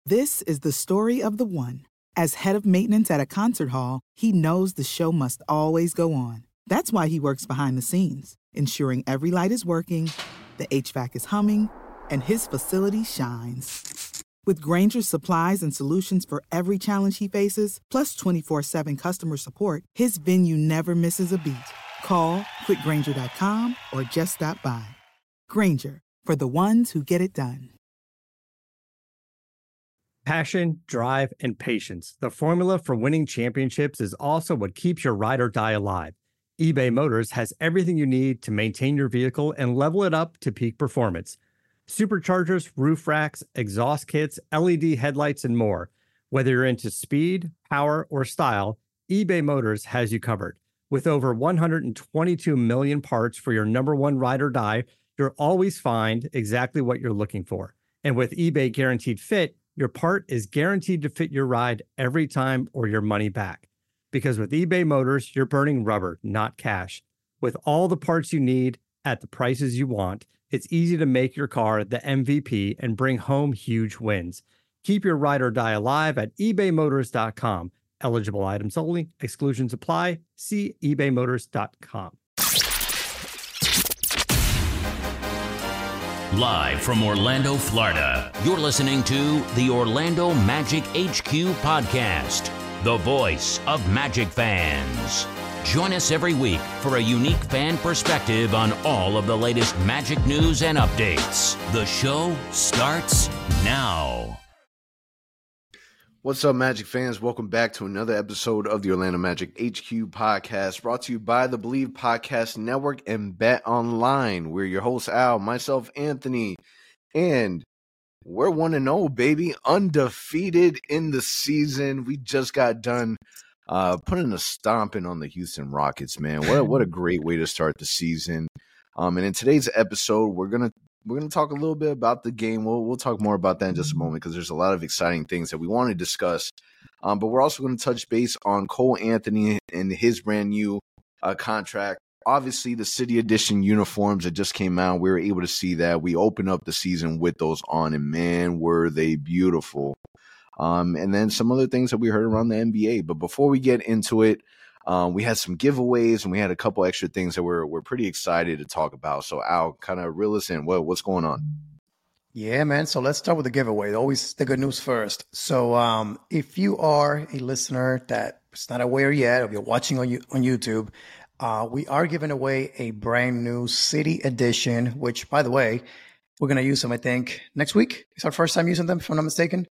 This is the story of the one. As head of maintenance at a concert hall, he knows the show must always go on. That's why he works behind the scenes, ensuring every light is working, the HVAC is humming, and his facility shines. With Grainger's supplies and solutions for every challenge he faces, plus 24/7 customer support, his venue never misses a beat. Call quickgrainger.com or just stop by. Grainger, for the ones who get it done. Passion, drive, and patience. The formula for winning championships is also what keeps your ride or die alive. eBay Motors has everything you need to maintain your vehicle and level it up to peak performance. Superchargers, roof racks, exhaust kits, LED headlights, and more. Whether you're into speed, power, or style, eBay Motors has you covered. With over 122 million parts for your number one ride or die, you'll always find exactly what you're looking for. And with eBay Guaranteed Fit, your part is guaranteed to fit your ride every time or your money back. Because with eBay Motors, you're burning rubber, not cash. With all the parts you need at the prices you want, it's easy to make your car the MVP and bring home huge wins. Keep your ride or die alive at ebaymotors.com. Eligible items only. Exclusions apply. See ebaymotors.com. Live from Orlando, Florida, you're listening to the Orlando Magic HQ podcast, the voice of Magic fans. Join us every week for a unique fan perspective on all of the latest Magic news and updates. The show starts now. What's up, Magic fans? Welcome back to another episode of the Orlando Magic HQ podcast, brought to you by the Believe Podcast Network and Bet Online. We're your hosts, Al, myself, Anthony, and we're 1-0, baby, undefeated in the season. We just got done putting a stomping on the Houston Rockets, man. What a great way to start the season. And in today's episode, we're gonna talk a little bit about the game. We'll talk more about that in just a moment because there's a lot of exciting things that we want to discuss. But we're also going to touch base on Cole Anthony and his brand new contract. Obviously, the City Edition uniforms that just came out, we were able to see that. We opened up the season with those on, and man, were they beautiful. And then some other things that we heard around the NBA. But before we get into it, we had some giveaways and we had a couple extra things that we're pretty excited to talk about. So Al, kind of reel us in. What's going on? Yeah, man. So let's start with the giveaway. Always the good news first. So if you are a listener that's not aware yet, or you're watching on YouTube, we are giving away a brand new City Edition, which, by the way, we're going to use them, I think, next week. It's our first time using them, if I'm not mistaken.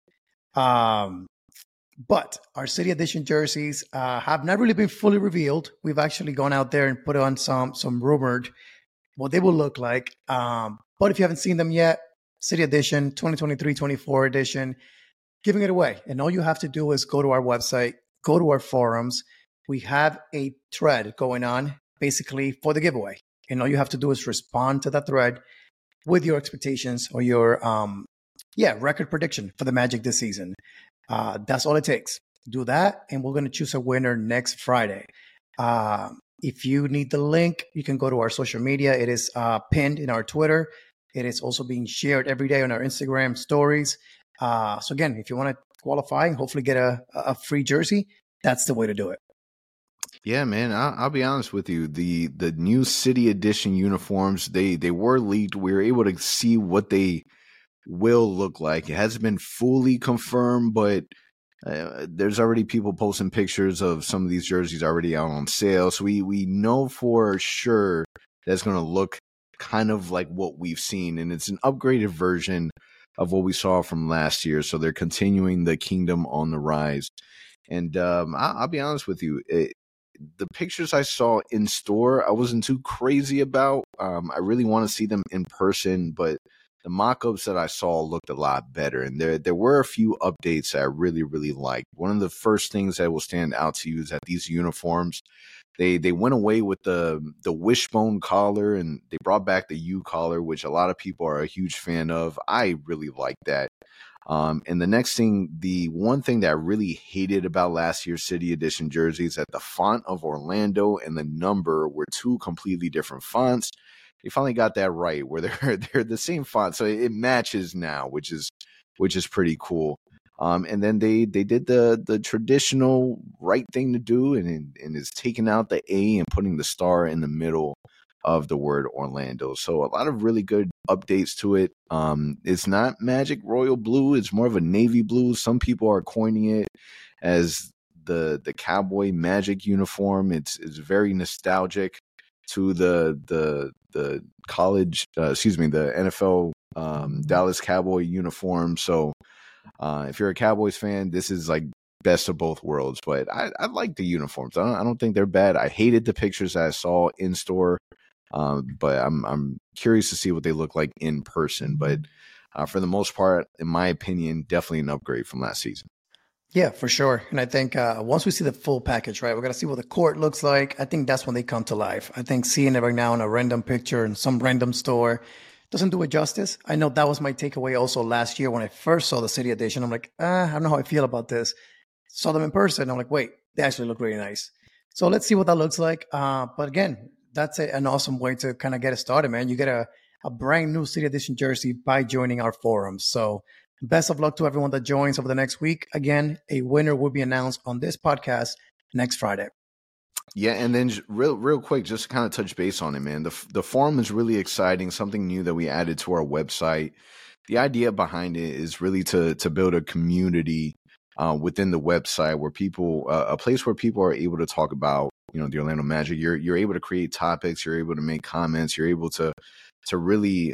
But our City Edition jerseys have not really been fully revealed. We've actually gone out there and put on some rumored what they will look like. But if you haven't seen them yet, City Edition, 2023-24 edition, giving it away. And all you have to do is go to our website, go to our forums. We have a thread going on basically for the giveaway. And all you have to do is respond to that thread with your expectations or your record prediction for the Magic this season. That's all it takes. Do that, and we're going to choose a winner next Friday. If you need the link, you can go to our social media. It is pinned in our Twitter. It is also being shared every day on our Instagram stories. So again, if you want to qualify and hopefully get a free jersey, that's the way to do it. Yeah, man, I'll be honest with you. The new City Edition uniforms, they were leaked. We were able to see what they will look like. It hasn't been fully confirmed, but there's already people posting pictures of some of these jerseys already out on sale. So we know for sure that's going to look kind of like what we've seen. And it's an upgraded version of what we saw from last year. So they're continuing the Kingdom on the Rise. And I'll be honest with you. The pictures I saw in store, I wasn't too crazy about. I really want to see them in person, but the mock-ups that I saw looked a lot better. And there were a few updates that I really, really liked. One of the first things that will stand out to you is that these uniforms, they went away with the wishbone collar and they brought back the U collar, which a lot of people are a huge fan of. I really like that. And the next thing, the one thing that I really hated about last year's City Edition jerseys, that the font of Orlando and the number were two completely different fonts. They finally got that right, where they're the same font, so it matches now, which is pretty cool. And then they did the traditional right thing to do, and is taking out the A and putting the star in the middle of the word Orlando. So a lot of really good updates to it. It's not Magic Royal Blue. It's more of a navy blue. Some people are coining it as the Cowboy Magic uniform. It's very nostalgic to the college, the NFL Dallas Cowboy uniform. So if you're a Cowboys fan, this is like best of both worlds. But I like the uniforms. I don't think they're bad. I hated the pictures that I saw in store. But I'm curious to see what they look like in person. But for the most part, in my opinion, definitely an upgrade from last season. Yeah, for sure. And I think once we see the full package, right, we're going to see what the court looks like. I think that's when they come to life. I think seeing it right now in a random picture in some random store doesn't do it justice. I know that was my takeaway also last year when I first saw the City Edition. I'm like, I don't know how I feel about this. Saw them in person. I'm like, wait, they actually look really nice. So let's see what that looks like. But again, that's an awesome way to kind of get it started, man. You get a brand new City Edition jersey by joining our forums. So best of luck to everyone that joins over the next week. Again, a winner will be announced on this podcast next Friday. Yeah, and then real quick, just to kind of touch base on it, man. The forum is really exciting, something new that we added to our website. The idea behind it is really to build a community within the website where people, a place where people are able to talk about, the Orlando Magic. You're able to create topics. You're able to make comments. You're able to really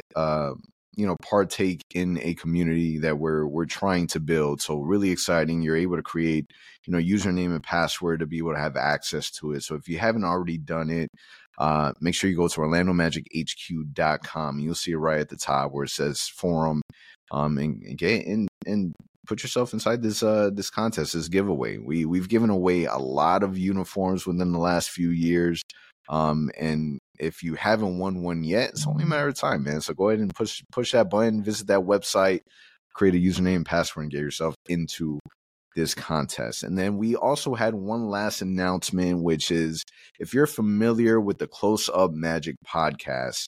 partake in a community that we're trying to build. So really exciting. You're able to create, username and password to be able to have access to it. So if you haven't already done it, make sure you go to OrlandoMagicHQ.com. You'll see it right at the top where it says forum, and get in and put yourself inside this contest, this giveaway. We've given away a lot of uniforms within the last few years. And if you haven't won one yet, it's only a matter of time, man. So go ahead and push that button, visit that website, create a username and password, and get yourself into this contest. And then we also had one last announcement, which is if you're familiar with the Close Up Magic podcast,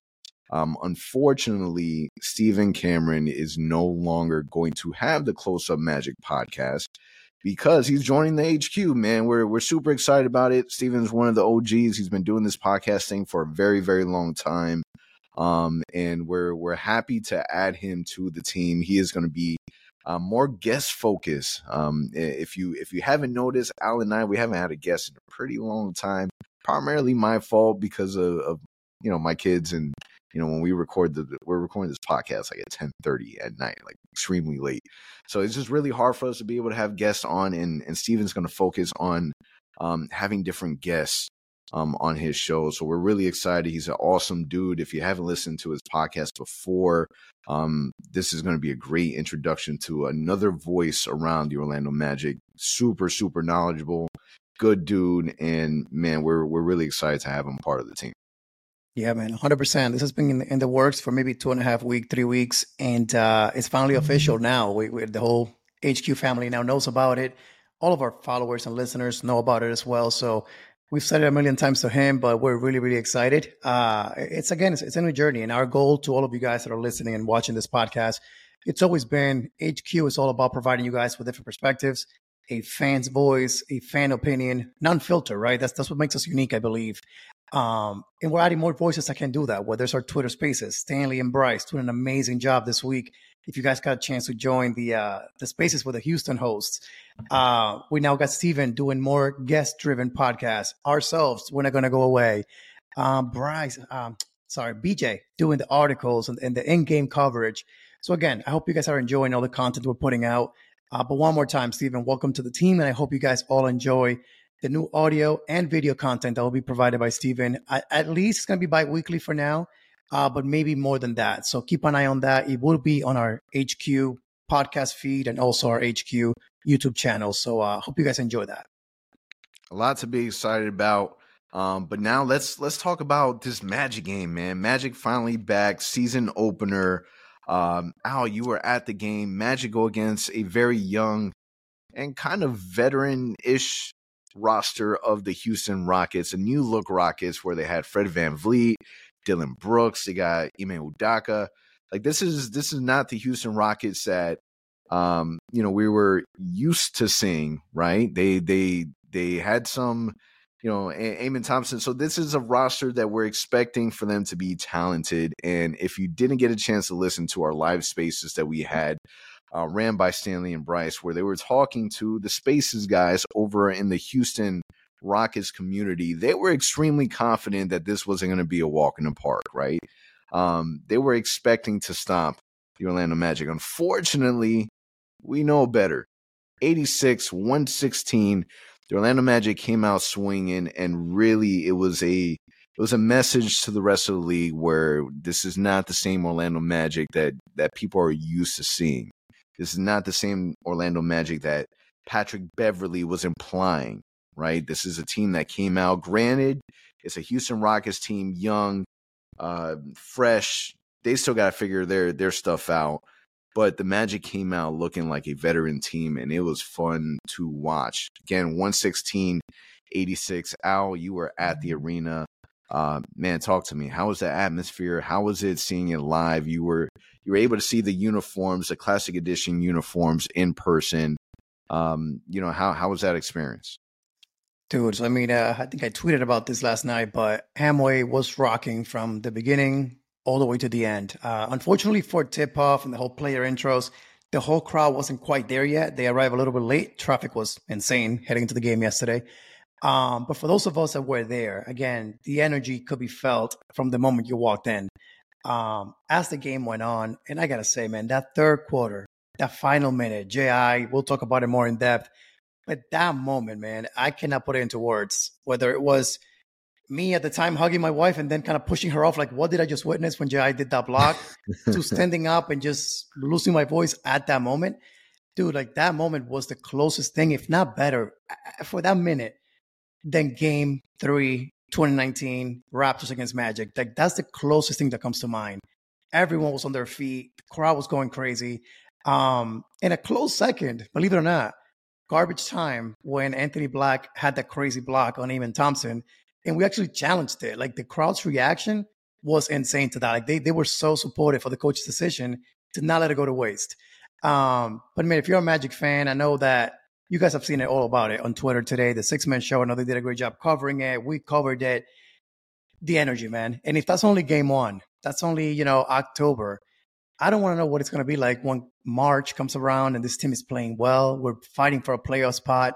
unfortunately, Stephen Cameron is no longer going to have the Close Up Magic podcast because he's joining the HQ, man. We're super excited about it. Stephen's one of the OGs. He's been doing this podcasting for a very, very long time. And we're happy to add him to the team. He is going to be more guest focused. If you haven't noticed, Al and I, we haven't had a guest in a pretty long time. Primarily my fault because of my kids, and when we're recording this podcast like at 10:30 at night, like extremely late. So it's just really hard for us to be able to have guests on, and Steven's going to focus on having different guests on his show. So we're really excited. He's an awesome dude. If you haven't listened to his podcast before, this is going to be a great introduction to another voice around the Orlando Magic. Super, super knowledgeable, good dude. And man, we're really excited to have him part of the team. Yeah, man, 100%. This has been in the works for maybe 2.5 weeks, 3 weeks, and it's finally official now. The whole HQ family now knows about it. All of our followers and listeners know about it as well. So we've said it a million times to him, but we're really, really excited. It's a new journey, and our goal to all of you guys that are listening and watching this podcast, it's always been HQ is all about providing you guys with different perspectives, a fan's voice, a fan opinion, non-filter, right? That's what makes us unique, I believe. And we're adding more voices that can do that. Whether it's our Twitter Spaces, Stanley and Bryce doing an amazing job this week. If you guys got a chance to join the Spaces with the Houston hosts, we now got Steven doing more guest-driven podcasts. Ourselves, we're not going to go away. BJ doing the articles and the in-game coverage. So again, I hope you guys are enjoying all the content we're putting out. But one more time, Steven, welcome to the team, and I hope you guys all enjoy the new audio and video content that will be provided by Steven. At least it's going to be bi-weekly for now, but maybe more than that. So keep an eye on that. It will be on our HQ podcast feed and also our HQ YouTube channel. So I hope you guys enjoy that. A lot to be excited about. But now let's talk about this Magic game, man. Magic finally back, season opener. Al, you were at the game. Magic go against a very young and kind of veteran-ish roster of the Houston Rockets, a new look Rockets where they had Fred VanVleet, Dylan Brooks, they got Ime Udoka. Like this is not the Houston Rockets that we were used to seeing, right? They had some, Amen Thompson. So this is a roster that we're expecting for them to be talented. And if you didn't get a chance to listen to our live spaces that we had, ran by Stanley and Bryce, where they were talking to the Spaces guys over in the Houston Rockets community, they were extremely confident that this wasn't going to be a walk in the park, right? They were expecting to stop the Orlando Magic. Unfortunately, we know better. 86-116. The Orlando Magic came out swinging, and really it was a message to the rest of the league where this is not the same Orlando Magic that people are used to seeing. This is not the same Orlando Magic that Patrick Beverley was implying, right? This is a team that came out. Granted, it's a Houston Rockets team, young, fresh. They still got to figure their stuff out. But the Magic came out looking like a veteran team, and it was fun to watch. Again, 116-86. Al, you were at the arena. Man, talk to me. How was the atmosphere? How was it seeing it live? You were able to see the uniforms, the Classic Edition uniforms in person. How was that experience? Dude, so I think I tweeted about this last night, but Amway was rocking from the beginning all the way to the end. Unfortunately for tip-off and the whole player intros, the whole crowd wasn't quite there yet. They arrived a little bit late. Traffic was insane heading into the game yesterday. But for those of us that were there, again, the energy could be felt from the moment you walked in. As the game went on, and I got to say, man, that third quarter, that final minute, J.I., we'll talk about it more in depth. But that moment, man, I cannot put it into words. Whether it was me at the time hugging my wife and then kind of pushing her off, like, what did I just witness when J.I. did that block, to standing up and just losing my voice at that moment. Dude, like that moment was the closest thing, if not better, for that minute than Game 3, 2019, Raptors against Magic. Like that's the closest thing that comes to mind. Everyone was on their feet. The crowd was going crazy. In a close second, believe it or not, garbage time when Anthony Black had that crazy block on Amen Thompson, and we actually challenged it. Like the crowd's reaction was insane to that. Like they were so supportive for the coach's decision to not let it go to waste. But man, if you're a Magic fan, I know that you guys have seen it all about it on Twitter today. The Six Man Show, I know they did a great job covering it. We covered it. The energy, man. And if that's only game one, that's only, October. I don't want to know what it's going to be like when March comes around and this team is playing well. We're fighting for a playoff spot.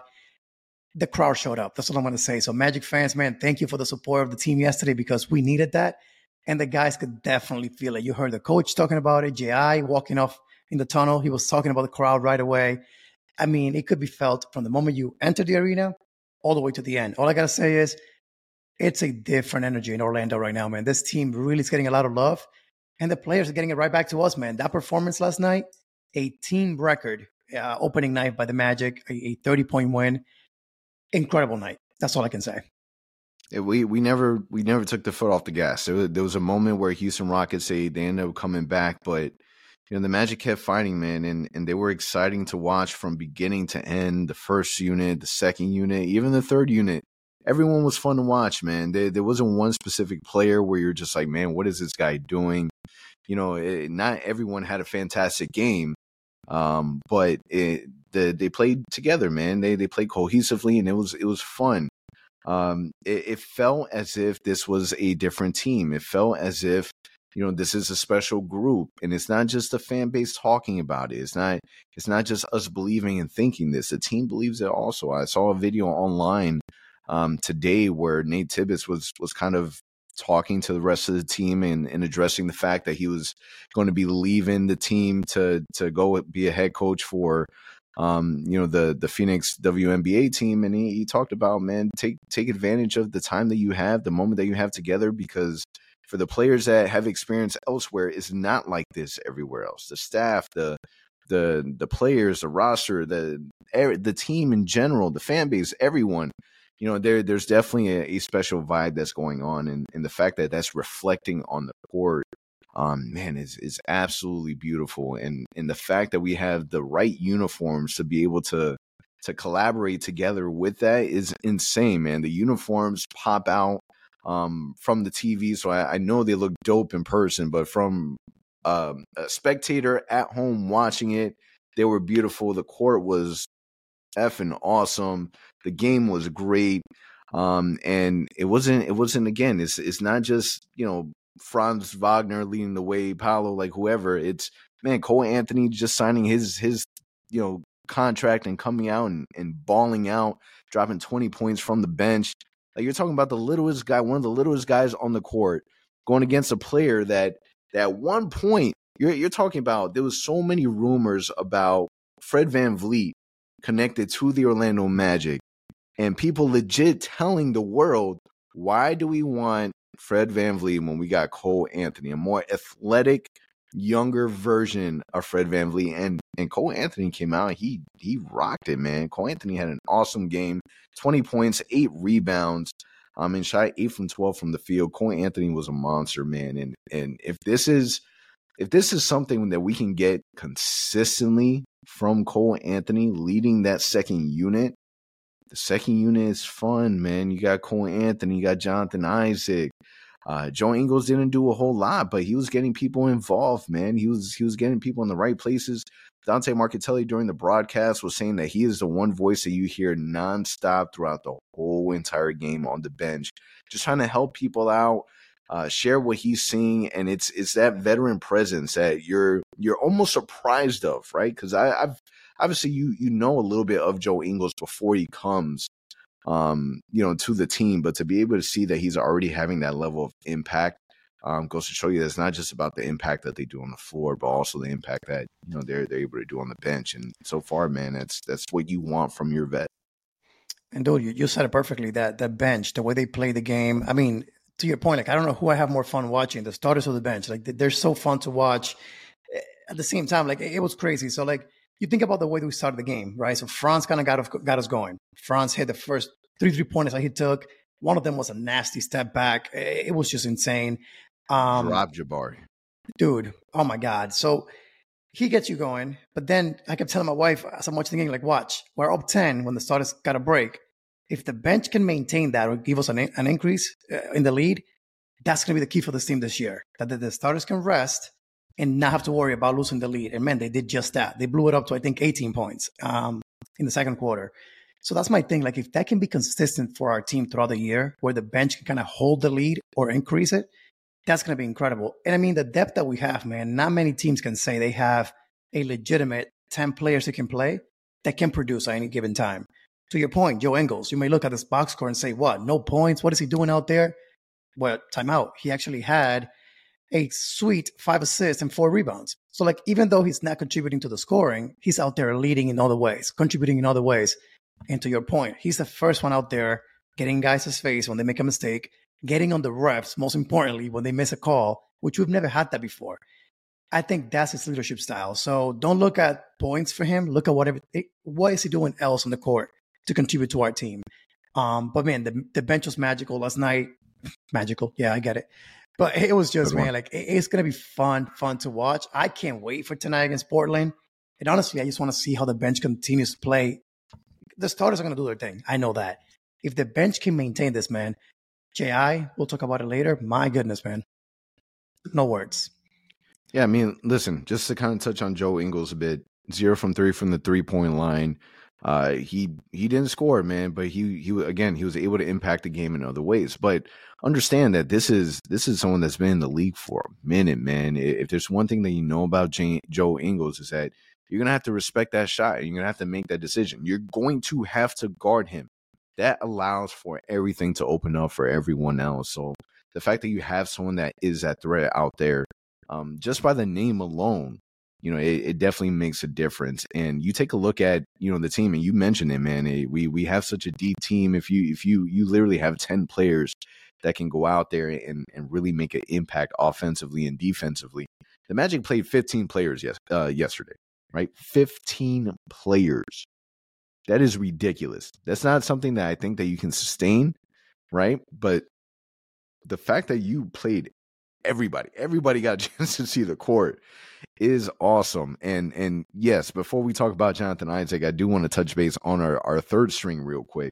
The crowd showed up. That's what I'm going to say. So Magic fans, man, thank you for the support of the team yesterday because we needed that. And the guys could definitely feel it. You heard the coach talking about it. J.I. walking off in the tunnel. He was talking about the crowd right away. I mean, it could be felt from the moment you enter the arena all the way to the end. All I got to say is it's a different energy in Orlando right now, man. This team really is getting a lot of love. And the players are getting it right back to us, man. That performance last night, a team record opening night by the Magic, a 30-point win. Incredible night. That's all I can say. Yeah, we never took the foot off the gas. There was a moment where Houston Rockets, they ended up coming back, but the Magic kept fighting, man, and they were exciting to watch from beginning to end. The first unit, the second unit, even the third unit. Everyone was fun to watch, man. There wasn't one specific player where you're just like, man, what is this guy doing? Not everyone had a fantastic game, but they played together, man. They played cohesively, and it was fun. It felt as if this was a different team. It felt as if this is a special group, and it's not just the fan base talking about it. It's not just us believing and thinking this. The team believes it also. I saw a video online today where Nate Tibbetts was kind of talking to the rest of the team and addressing the fact that he was going to be leaving the team to go be a head coach for the Phoenix WNBA team. And he talked about, man, take advantage of the time that you have, the moment that you have together, because for the players that have experience elsewhere, it's not like this everywhere else. The staff, the players, the roster, the team in general, the fan base, everyone, there's definitely a special vibe that's going on, and the fact that that's reflecting on the court, man, is absolutely beautiful. And the fact that we have the right uniforms to be able to collaborate together with that is insane, man. The uniforms pop out from the TV, so I know they look dope in person, but from a spectator at home watching it, They were beautiful. The court was effing awesome. The game was great. And it wasn't again, it's not just, Franz Wagner leading the way, Paolo, like whoever. It's, man, Cole Anthony just signing his contract and coming out and balling out, dropping 20 points from the bench. Like, you're talking about the littlest guy, one of the littlest guys on the court, going against a player that at one point, you're talking about, there was so many rumors about Fred VanVleet connected to the Orlando Magic, and people legit telling the world, why do we want Fred VanVleet when we got Cole Anthony, a more athletic, younger version of Fred VanVleet? And Cole Anthony came out, he rocked it, man. Cole Anthony had an awesome game, 20 points, 8 rebounds, and shot 8 from 12 from the field. Cole Anthony was a monster, man. And if this is something that we can get consistently from Cole Anthony leading that second unit, the second unit is fun, man. You got Cole Anthony, you got Jonathan Isaac. Joe Ingles didn't do a whole lot, but he was getting people involved, man. He was getting people in the right places. Dante Marchitelli during the broadcast was saying that he is the one voice that you hear nonstop throughout the whole entire game on the bench, just trying to help people out, share what he's seeing, and it's that veteran presence that you're almost surprised of, right? Because I've obviously you know a little bit of Joe Ingles before he comes, to the team, but to be able to see that he's already having that level of impact goes to show you that it's not just about the impact that they do on the floor, but also the impact that they're able to do on the bench. And so far, man, that's what you want from your vet. And dude, you said it perfectly. That bench, the way they play the game. I mean, to your point, like, I don't know who I have more fun watching, the starters or the bench. Like, they're so fun to watch. At the same time, like, it was crazy. So, like, you think about the way that we started the game, right? So Franz kind of got us going. Franz hit the first 3-pointers that he took. One of them was a nasty step back. It was just insane. Drop Jabari. Dude, oh my God. So he gets you going. But then I kept telling my wife as I'm watching the game, like, watch, we're up 10 when the starters got a break. If the bench can maintain that or give us an increase in the lead, that's going to be the key for this team this year. That the starters can rest and not have to worry about losing the lead. And man, they did just that. They blew it up to, I think, 18 points in the second quarter. So that's my thing. Like, if that can be consistent for our team throughout the year, where the bench can kind of hold the lead or increase it, that's going to be incredible. And I mean, the depth that we have, man, not many teams can say they have a legitimate 10 players who can play that can produce at any given time. To your point, Joe Ingles, you may look at this box score and say, what, no points? What is he doing out there? Well, timeout. He actually had a sweet 5 assists and 4 rebounds. So, like, even though he's not contributing to the scoring, he's out there leading in other ways, contributing in other ways. And to your point, he's the first one out there getting guys his face when they make a mistake, getting on the refs, most importantly, when they miss a call, which we've never had that before. I think that's his leadership style. So don't look at points for him. Look at what is he doing else on the court to contribute to our team. But man, the bench was magical last night. Magical. Yeah, I get it. But it was just, man, like, it's going to be fun to watch. I can't wait for tonight against Portland. And honestly, I just want to see how the bench continues to play. The starters are going to do their thing. I know that. If the bench can maintain this, man, J.I., we'll talk about it later. My goodness, man. No words. Yeah, I mean, listen, just to kind of touch on Joe Ingles a bit, 0 from 3 from the 3-point line. He didn't score, man, but he was able to impact the game in other ways. But understand that this is someone that's been in the league for a minute, man. If there's one thing that you know about Joe Ingles, is that you're going to have to respect that shot. You're going to have to make that decision. You're going to have to guard him. That allows for everything to open up for everyone else. So the fact that you have someone that is that threat out there, just by the name alone, it definitely makes a difference. And you take a look at, the team, and you mentioned it, man. We have such a deep team. If you literally have 10 players that can go out there and really make an impact offensively and defensively. The Magic played 15 players yesterday, right? 15 players. That is ridiculous. That's not something that I think that you can sustain, right? But the fact that you played everybody got a chance to see the court is awesome. And yes, before we talk about Jonathan Isaac, I do want to touch base on our third string real quick.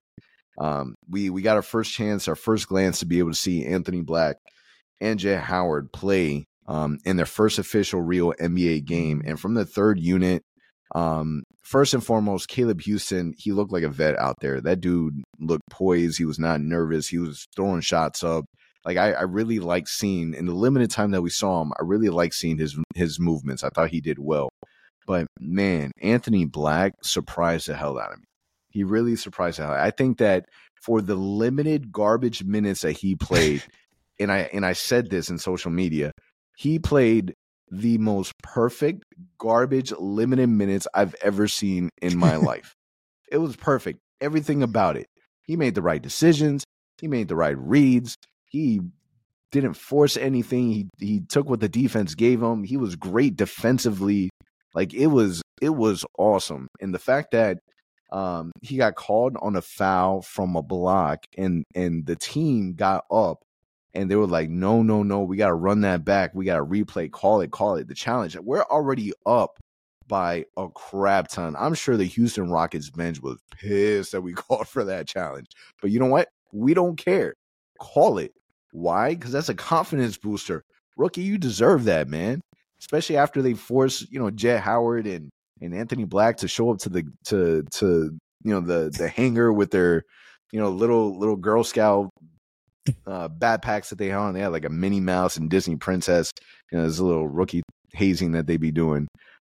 We got our first glance to be able to see Anthony Black and Jett Howard play in their first official real NBA game. And from the third unit, First and foremost, Caleb Houston, he looked like a vet out there. That dude looked poised. He was not nervous. He was throwing shots up. Like I really like seeing, in the limited time that we saw him, I really like seeing his movements. I thought he did well. But man, Anthony Black surprised the hell out of me. He really surprised the hell. I think that for the limited garbage minutes that he played, and I said this in social media, he played the most perfect garbage limited minutes I've ever seen in my life. It was perfect. Everything about it. He made the right decisions. He made the right reads. He didn't force anything. He took what the defense gave him. He was great defensively. Like it was awesome. And the fact that he got called on a foul from a block and the team got up and they were like, no, we got to run that back. We got to replay, call it the challenge. We're already up by a crap ton. I'm sure the Houston Rockets bench was pissed that we called for that challenge. But you know what? We don't care. Call it. Why? Because that's a confidence booster. Rookie, you deserve that, man. Especially after they force, Jet Howard and Anthony Black to show up to the hangar with their, little Girl Scout backpacks that they had on. They had like a Minnie Mouse and Disney princess. There's a little rookie hazing that they be doing.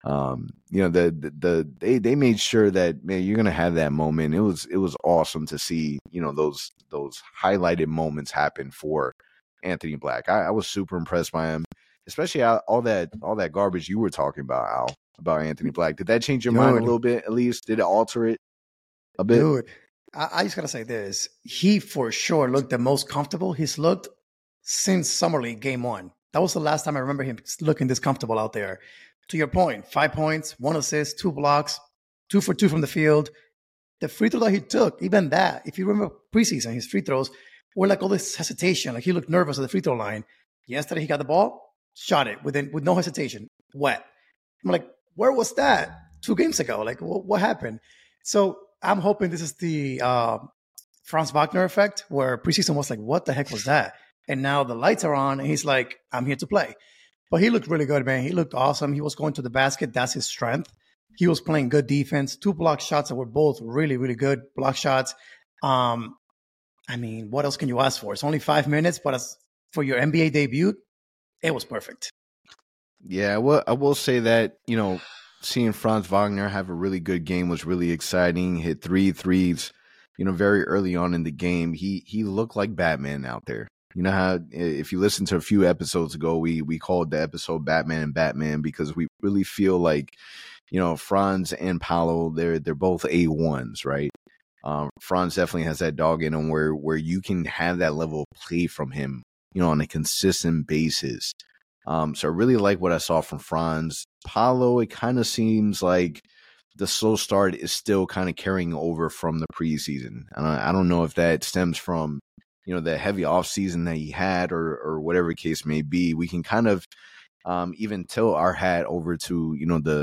They made sure that, man, you're gonna have that moment. It was awesome to see, those highlighted moments happen for Anthony Black. I was super impressed by him, especially all that garbage you were talking about, Al, about Anthony Black. Did that change your mind a little bit? At least did it alter it a bit? Dude, I just gotta say this: he for sure looked the most comfortable he's looked since Summer League Game 1. That was the last time I remember him looking this comfortable out there. To your point, 5 points, 1 assist, 2 blocks, 2 for 2 from the field. The free throw that he took, even that, if you remember preseason, his free throws were like all this hesitation. Like he looked nervous at the free throw line. Yesterday, he got the ball, shot it with no hesitation, wet. I'm like, where was that 2 games ago? Like, what happened? So I'm hoping this is the Franz Wagner effect, where preseason was like, what the heck was that? And now the lights are on, and he's like, I'm here to play. But he looked really good, man. He looked awesome. He was going to the basket. That's his strength. He was playing good defense. 2 block shots that were both really, really good block shots. I mean, what else can you ask for? It's only 5 minutes, but for your NBA debut, it was perfect. Yeah, well, I will say that, seeing Franz Wagner have a really good game was really exciting. Hit 3 threes, very early on in the game. He looked like Batman out there. You know how, if you listen to a few episodes ago, we called the episode Batman and Batman because we really feel like, Franz and Paolo, they're both A1s, right? Franz definitely has that dog in him where you can have that level of play from him, on a consistent basis. So I really like what I saw from Franz. Paolo, it kind of seems like the slow start is still kind of carrying over from the preseason. I don't know if that stems from, the heavy offseason that he had or whatever case may be. We can kind of even tilt our hat over to,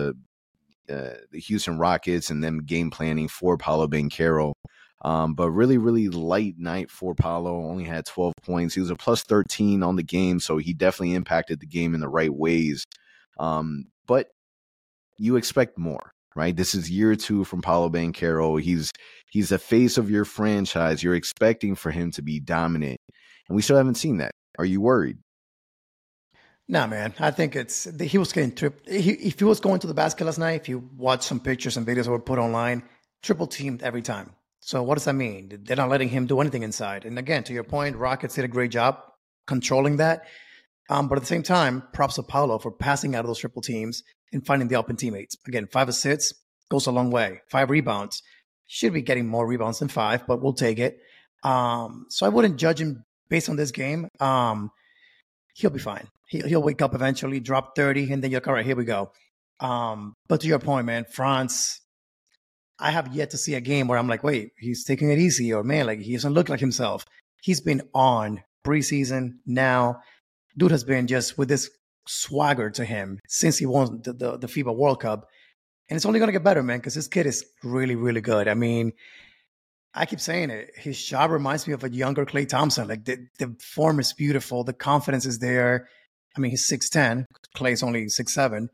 the Houston Rockets and them game planning for Paolo Banchero. But really, really light night for Paolo. Only had 12 points. He was a plus 13 on the game, so he definitely impacted the game in the right ways. But you expect more, right? This is year 2 from Paolo Banchero. He's the face of your franchise. You're expecting for him to be dominant, and we still haven't seen that. Are you worried? Nah, man. I think he was getting tripped. If he was going to the basket last night, if you watch some pictures and videos that were put online, triple teamed every time. So what does that mean? They're not letting him do anything inside. And again, to your point, Rockets did a great job controlling that. But at the same time, props to Paolo for passing out of those triple teams and finding the open teammates. Again, 5 assists goes a long way. 5 rebounds. Should be getting more rebounds than 5, but we'll take it. So I wouldn't judge him based on this game. He'll be fine. He'll wake up eventually, drop 30, and then you're like, all right, here we go. But to your point, man, Franz, I have yet to see a game where I'm like, wait, he's taking it easy, or man, like he doesn't look like himself. He's been on preseason now. Dude has been just with this swagger to him since he won the FIBA World Cup. And it's only going to get better, man, because this kid is really, really good. I mean, I keep saying it. His shot reminds me of a younger Klay Thompson. Like the form is beautiful. The confidence is there. I mean, he's 6'10". Klay's only 6'7".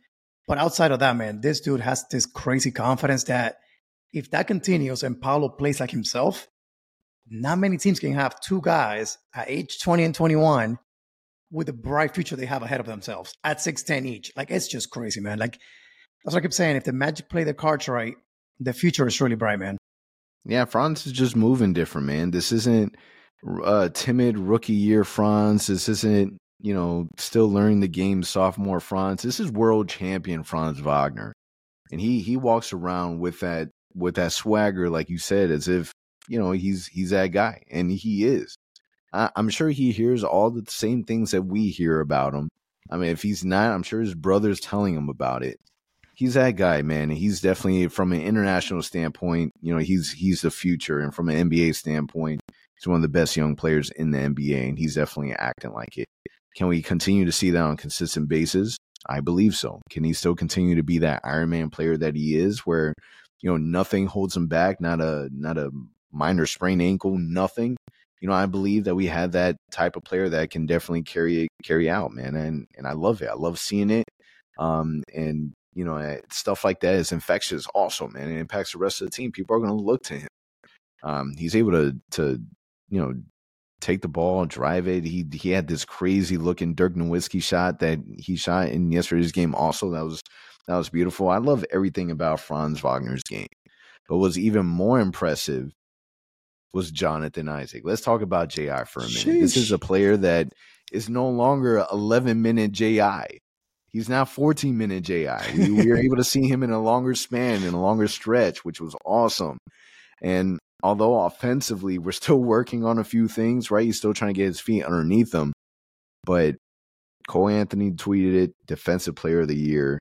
But outside of that, man, this dude has this crazy confidence that if that continues and Paolo plays like himself, not many teams can have two guys at age 20 and 21 with the bright future they have ahead of themselves at 6'10" each. Like, it's just crazy, man. Like, that's what I keep saying. If the Magic play their cards right, the future is really bright, man. Yeah, Franz is just moving different, man. This isn't timid rookie year Franz. This isn't, still learning the game sophomore Franz. This is world champion Franz Wagner. And he walks around with that swagger, like you said, as if, he's that guy. And he is. I'm sure he hears all the same things that we hear about him. I mean, if he's not, I'm sure his brother's telling him about it. He's that guy, man. And he's definitely, from an international standpoint, he's the future. And from an NBA standpoint, he's one of the best young players in the NBA. And he's definitely acting like it. Can we continue to see that on a consistent basis? I believe so. Can he still continue to be that Iron Man player that he is, where, nothing holds him back, not a minor sprained ankle, nothing? I believe that we have that type of player that can definitely carry out, man. And I love it. I love seeing it. And stuff like that is infectious also, man. It impacts the rest of the team. People are going to look to him. He's able to take the ball, drive it. He had this crazy looking Dirk Nowitzki shot that he shot in yesterday's game also. That was beautiful. I love everything about Franz Wagner's game. But what's even more impressive was Jonathan Isaac. Let's talk about JI for a minute. Sheesh. This is a player that is no longer 11-minute JI. He's now 14-minute JI. We were able to see him in a longer span, in a longer stretch, which was awesome. And although offensively, we're still working on a few things, right? He's still trying to get his feet underneath him. But Cole Anthony tweeted it, Defensive Player of the Year.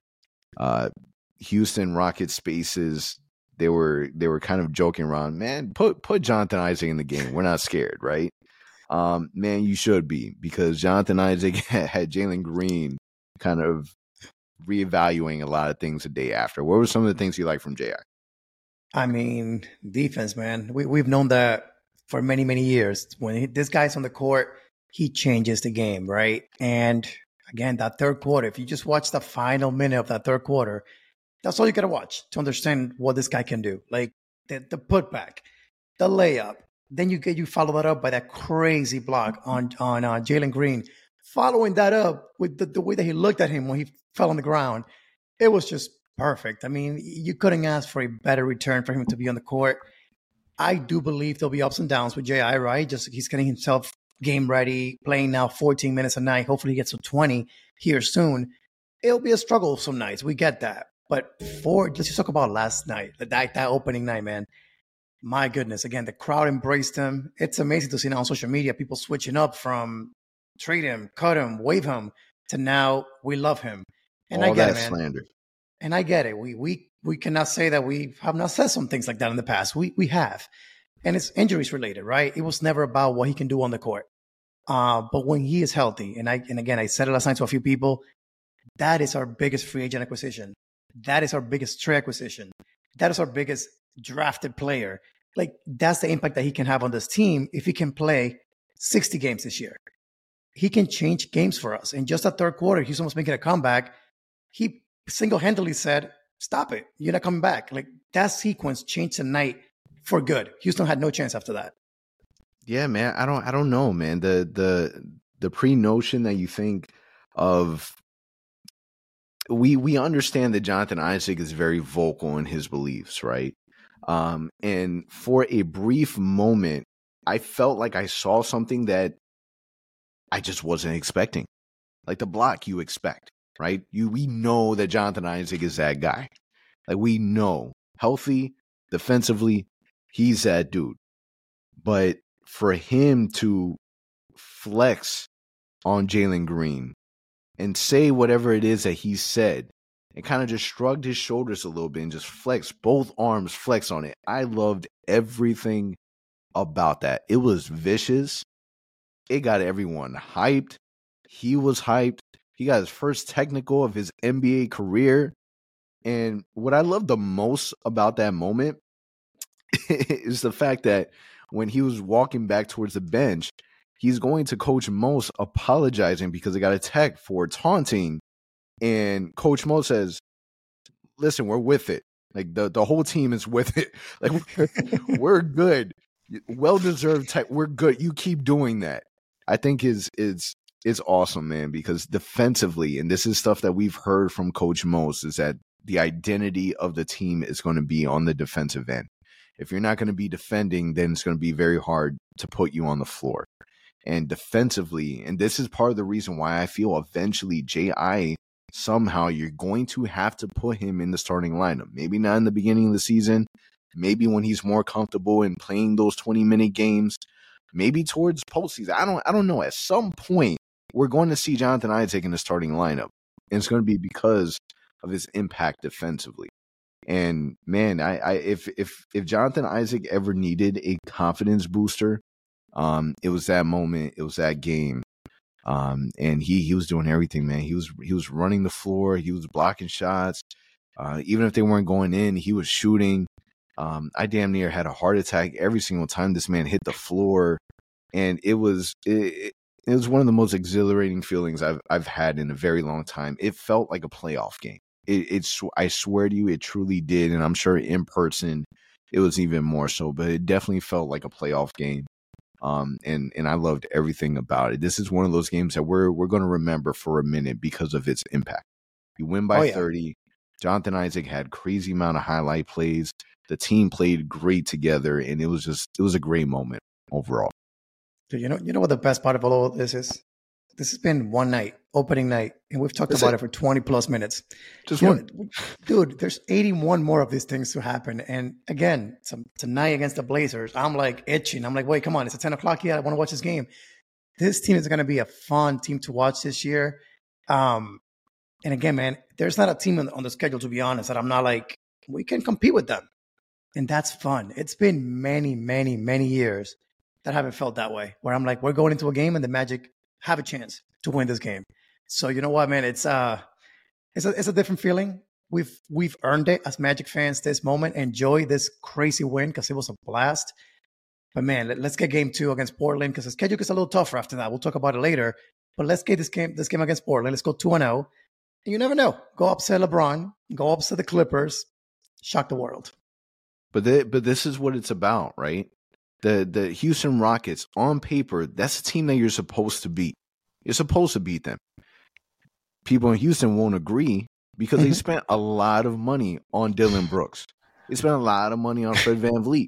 Houston Rockets Spaces, they were kind of joking around, man, put Jonathan Isaac in the game. We're not scared, right? Man, you should be, because Jonathan Isaac had Jalen Green kind of reevaluating a lot of things the day after. What were some of the things you like from J.I.? I mean, defense, man. We've known that for many, many years. When this guy's on the court, he changes the game, right? And again, that third quarter, if you just watch the final minute of that third quarter, that's all you got to watch to understand what this guy can do. Like the putback, the layup. Then you follow that up by that crazy block on Jalen Green. Following that up with the way that he looked at him when he fell on the ground, it was just perfect. I mean, you couldn't ask for a better return for him to be on the court. I do believe there'll be ups and downs with J.I., right? Just he's getting himself game ready, playing now 14 minutes a night. Hopefully he gets to 20 here soon. It'll be a struggle some nights. We get that. But let's just talk about last night, that opening night, man. My goodness. Again, the crowd embraced him. It's amazing to see now on social media, people switching up from trade him, cut him, waive him, to now we love him. And all I get that it, man. slander. And I get it. We cannot say that we have not said some things like that in the past. We have. And it's injuries related, right? It was never about what he can do on the court. But when he is healthy, and again, I said it last night to a few people, that is our biggest free agent acquisition. That is our biggest trade acquisition. That is our biggest drafted player. Like, that's the impact that he can have on this team if he can play 60 games this year. He can change games for us. In just that third quarter, he's almost making a comeback. He single-handedly said, stop it. You're not coming back. Like, that sequence changed the night for good. Houston had no chance after that. Yeah, man. I don't know, man. The pre-notion that you think of, we understand that Jonathan Isaac is very vocal in his beliefs, right? And for a brief moment, I felt like I saw something that I just wasn't expecting. Like the block you expect, right? We know that Jonathan Isaac is that guy. Like, we know, healthy, defensively, he's that dude. But for him to flex on Jalen Green and say whatever it is that he said, and kind of just shrugged his shoulders a little bit and just flexed, both arms flex on it. I loved everything about that. It was vicious. It got everyone hyped. He was hyped. He got his first technical of his NBA career. And what I love the most about that moment is the fact that when he was walking back towards the bench, he's going to Coach Mose apologizing because they got a tech for taunting. And Coach Mo says, listen, we're with it. Like the whole team is with it. Like we're good. Well-deserved type. We're good. You keep doing that. I think is awesome, man, because defensively, and this is stuff that we've heard from Coach Most, is that the identity of the team is going to be on the defensive end. If you're not going to be defending, then it's going to be very hard to put you on the floor. And defensively, and this is part of the reason why I feel eventually J.I., somehow you're going to have to put him in the starting lineup. Maybe not in the beginning of the season. Maybe when he's more comfortable in playing those 20-minute games. Maybe towards postseason. I don't know. At some point, we're going to see Jonathan Isaac in the starting lineup. And it's going to be because of his impact defensively. And man, if Jonathan Isaac ever needed a confidence booster, it was that moment. It was that game. And he was doing everything, man. He was running the floor. He was blocking shots. Even if they weren't going in, he was shooting. I damn near had a heart attack every single time this man hit the floor. And it was one of the most exhilarating feelings I've had in a very long time. It felt like a playoff game. I swear to you, it truly did. And I'm sure in person, it was even more so, but it definitely felt like a playoff game. And I loved everything about it. This is one of those games that we're going to remember for a minute because of its impact. You win by 30. Jonathan Isaac had crazy amount of highlight plays. The team played great together, and it was a great moment overall. Dude, you know what the best part of all of this is? This has been one night, opening night, and we've talked about it for 20 plus minutes. Just one. Dude, there's 81 more of these things to happen. And again, tonight against the Blazers, I'm like itching. I'm like, wait, come on. It's at 10 o'clock yet. I want to watch this game. This team is going to be a fun team to watch this year. And again, man, there's not a team on the schedule, to be honest, that I'm not like, we can compete with them. And that's fun. It's been many, many, many years that I haven't felt that way, where I'm like, we're going into a game and the Magic have a chance to win this game. So you know what, man? It's a different feeling. We've earned it as Magic fans this moment. Enjoy this crazy win because it was a blast. But man, let's get game 2 against Portland because the schedule gets a little tougher after that. We'll talk about it later. But let's get this game against Portland. Let's go 2-0. And you never know. Go upset LeBron. Go upset the Clippers. Shock the world. But this is what it's about, right? The Houston Rockets, on paper, that's a team that you're supposed to beat. You're supposed to beat them. People in Houston won't agree because they spent a lot of money on Dylan Brooks. They spent a lot of money on Fred VanVleet.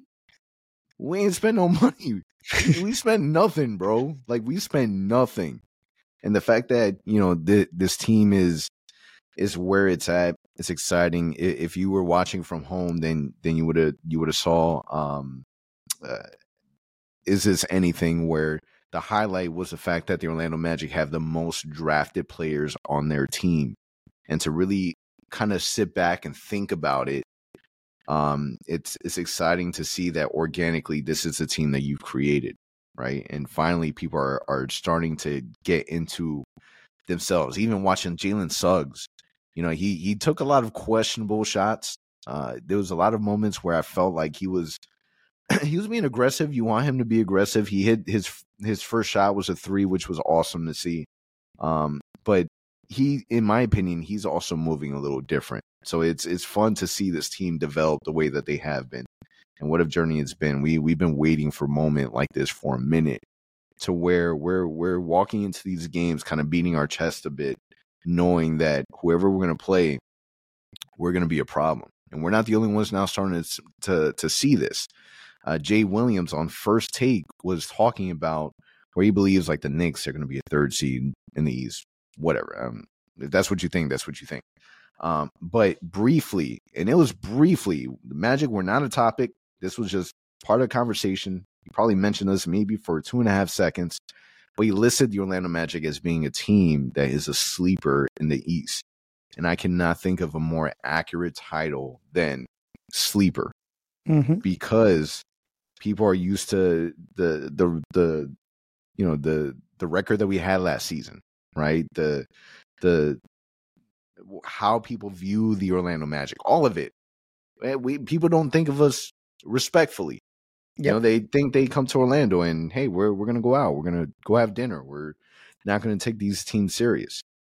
We ain't spent no money. We spent nothing, bro. Like, we spent nothing. And the fact that, this team is where it's at, it's exciting. If you were watching from home, then you would have saw Is This Anything, where the highlight was the fact that the Orlando Magic have the most drafted players on their team. And to really kind of sit back and think about it, it's exciting to see that organically this is a team that you've created, right? And finally people are starting to get into themselves. Even watching Jalen Suggs, he took a lot of questionable shots. There was a lot of moments where I felt like he was being aggressive. You want him to be aggressive. He hit his first shot was a 3, which was awesome to see. But he, in my opinion, he's also moving a little different. So it's fun to see this team develop the way that they have been. And what a journey it's been. We've been waiting for a moment like this for a minute, to where we're walking into these games kind of beating our chest a bit, knowing that whoever we're going to play, we're going to be a problem. And we're not the only ones now starting to see this. Jay Williams on First Take was talking about where he believes like the Knicks are going to be a 3rd seed in the East. Whatever. If that's what you think, that's what you think. But briefly, and it was briefly, the Magic were not a topic. This was just part of the conversation. He probably mentioned this maybe for 2.5 seconds, but he listed the Orlando Magic as being a team that is a sleeper in the East. And I cannot think of a more accurate title than sleeper, because people are used to the record that we had last season, right? The how people view the Orlando Magic, all of it. People don't think of us respectfully. Yep. They think they come to Orlando and, hey, we're gonna go out, we're gonna go have dinner, we're not gonna take these teams serious.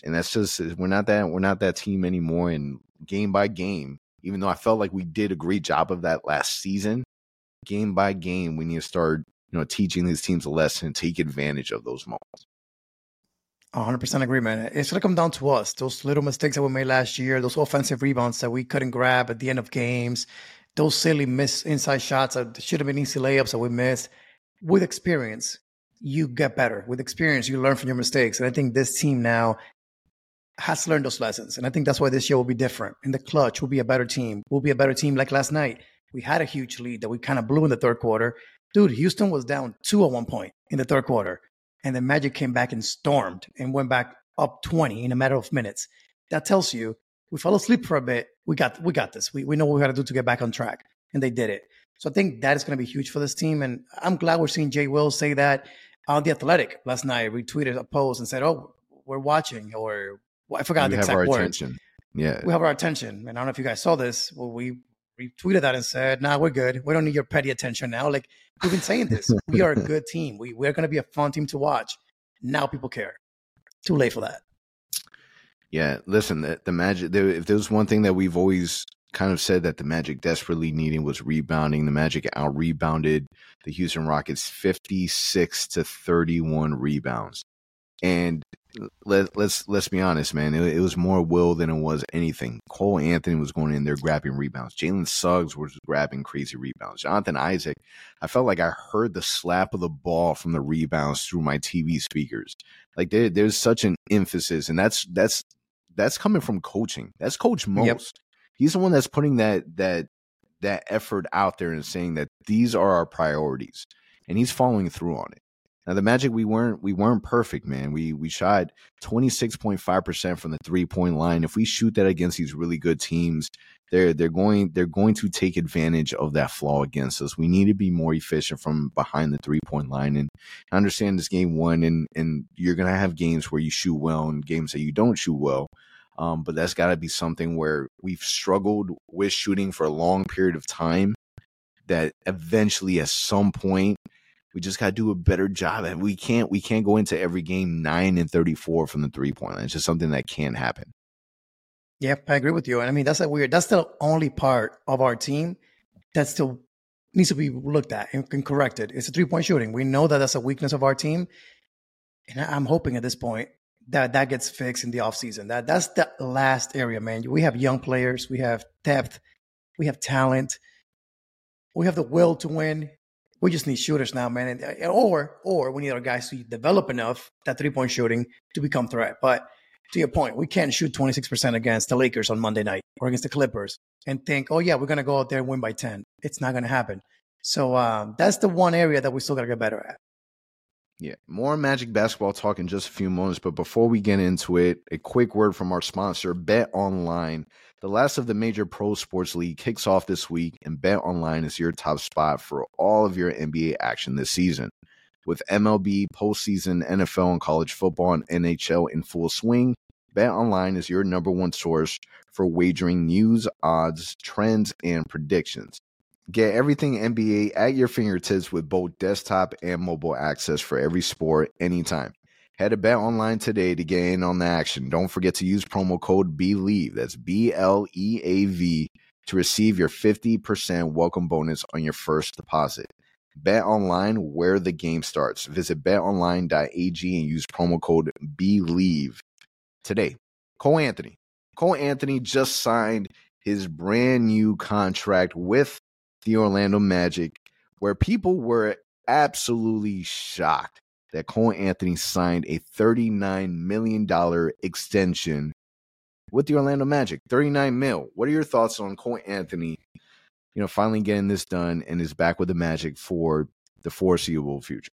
And that's just, we're not that team anymore. And game by game, even though I felt like we did a great job of that last season, game by game, we need to start, teaching these teams a lesson and take advantage of those moments. 100% agree, man. It's going to come down to us. Those little mistakes that we made last year, those offensive rebounds that we couldn't grab at the end of games, those silly missed inside shots that should have been easy layups that we missed. With experience, you get better. With experience, you learn from your mistakes. And I think this team now has learned those lessons. And I think that's why this year will be different. In the clutch, we'll be a better team. We'll be a better team like last night. We had a huge lead that we kind of blew in the third quarter. Dude, Houston was down 2 at one point in the third quarter. And the Magic came back and stormed and went back up 20 in a matter of minutes. That tells you we fell asleep for a bit. We got this. We know what we got to do to get back on track. And they did it. So I think that is going to be huge for this team. And I'm glad we're seeing Jay Will say that. The Athletic last night retweeted a post and said, "Oh, we're watching," or I forgot the exact word. Attention. Yeah. We have our attention. And I don't know if you guys saw this. Well, we retweeted that and said, "Nah, we're good. We don't need your petty attention now." Like, we've been saying this. We are a good team. We're going to be a fun team to watch. Now people care. Too late for that. Yeah, listen, the Magic, if there was one thing that we've always kind of said that the Magic desperately needed was rebounding. The Magic out-rebounded the Houston Rockets 56-31 rebounds. And let's be honest, man. It was more will than it was anything. Cole Anthony was going in there grabbing rebounds. Jalen Suggs was grabbing crazy rebounds. Jonathan Isaac, I felt like I heard the slap of the ball from the rebounds through my TV speakers. Like there's such an emphasis, and that's coming from coaching. That's Coach Most. Yep. He's the one that's putting that effort out there and saying that these are our priorities, and he's following through on it. Now the Magic, we weren't perfect, man. We shot 26.5% from the 3-point line. If we shoot that against these really good teams, they're going to take advantage of that flaw against us. We need to be more efficient from behind the 3-point line. And I understand this game one, and you're gonna have games where you shoot well and games that you don't shoot well. But that's got to be something where we've struggled with shooting for a long period of time. That eventually, at some point, we just got to do a better job. And we can't go into every game 9 and 34 from the 3-point line. It's just something that can't happen. Yep, I agree with you. And I mean, that's the only part of our team that still needs to be looked at and corrected. It's a 3-point shooting. We know that that's a weakness of our team. And I'm hoping at this point that gets fixed in the offseason. That's the last area, man. We have young players. We have depth. We have talent. We have the will to win. We just need shooters now, man. Or we need our guys to develop enough, that 3-point shooting, to become threat. But to your point, we can't shoot 26% against the Lakers on Monday night or against the Clippers and think, oh, yeah, we're going to go out there and win by 10. It's not going to happen. So that's the one area that we still got to get better at. Yeah, more Magic basketball talk in just a few moments. But before we get into it, a quick word from our sponsor, Bet Online. The last of the major pro sports league kicks off this week, and Bet Online is your top spot for all of your NBA action this season. With MLB, postseason, NFL, and college football and NHL in full swing, Bet Online is your number one source for wagering news, odds, trends, and predictions. Get everything NBA at your fingertips with both desktop and mobile access for every sport anytime. Head to Bet Online today to get in on the action. Don't forget to use promo code BELIEVE, that's BLEAV, to receive your 50% welcome bonus on your first deposit. Bet Online, where the game starts. Visit betonline.ag and use promo code BELIEVE today. Cole Anthony just signed his brand new contract with the Orlando Magic, where people were absolutely shocked that Cole Anthony signed a $39 million extension with the Orlando Magic. $39 million. What are your thoughts on Cole Anthony, finally getting this done and is back with the Magic for the foreseeable future?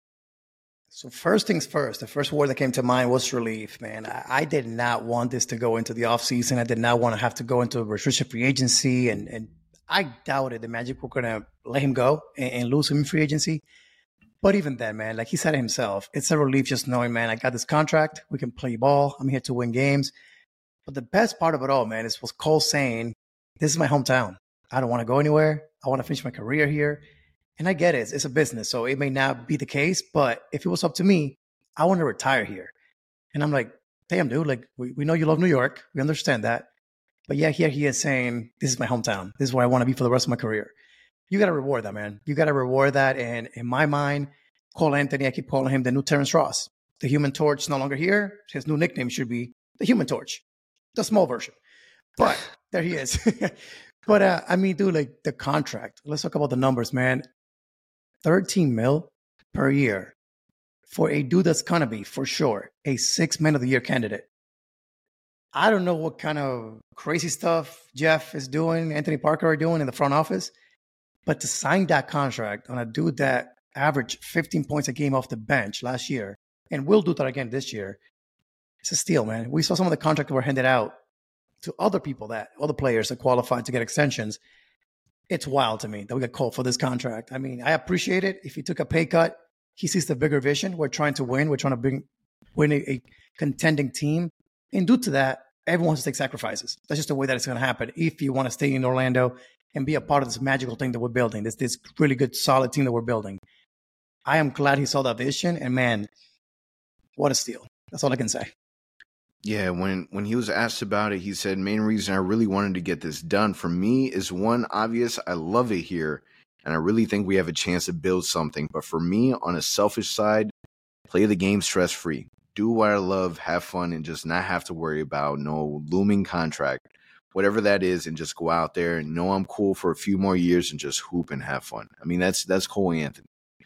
So first things first, the first word that came to mind was relief, man. I did not want this to go into the offseason. I did not want to have to go into a restricted free agency, and I doubted the Magic were going to let him go and lose him in free agency. But even then, man, like he said himself, it's a relief just knowing, man, I got this contract. We can play ball. I'm here to win games. But the best part of it all, man, was Cole saying, this is my hometown. I don't want to go anywhere. I want to finish my career here. And I get it. It's a business, so it may not be the case. But if it was up to me, I want to retire here. And I'm like, damn, dude, like we know you love New York. We understand that. But yeah, here he is saying, this is my hometown. This is where I want to be for the rest of my career. You got to reward that, man. You got to reward that. And in my mind, Cole Anthony, I keep calling him the new Terrence Ross. The Human Torch is no longer here. His new nickname should be the Human Torch, the small version. But there he is. But I mean, dude, like the contract. Let's talk about the numbers, man. 13 mil per year for a dude that's gonna be, for sure, a 6 Man of the Year candidate. I don't know what kind of crazy stuff Jeff is doing, Anthony Parker are doing in the front office, but to sign that contract on a dude that averaged 15 points a game off the bench last year, and will do that again this year, it's a steal, man. We saw some of the contracts that were handed out to other players that qualified to get extensions. It's wild to me that we got called for this contract. I mean, I appreciate it. If he took a pay cut, he sees the bigger vision. We're trying to win. We're trying to win a contending team. And due to that, everyone has to take sacrifices. That's just the way that it's going to happen if you want to stay in Orlando and be a part of this magical thing that we're building, this really good, solid team that we're building. I am glad he saw that vision. And man, what a steal. That's all I can say. Yeah, when he was asked about it, he said, main reason I really wanted to get this done for me is one, obvious, I love it here, and I really think we have a chance to build something. But for me, on a selfish side, play the game stress-free. Do what I love, have fun, and just not have to worry about no looming contract, whatever that is, and just go out there and know I'm cool for a few more years and just hoop and have fun. I mean, that's Cole Anthony.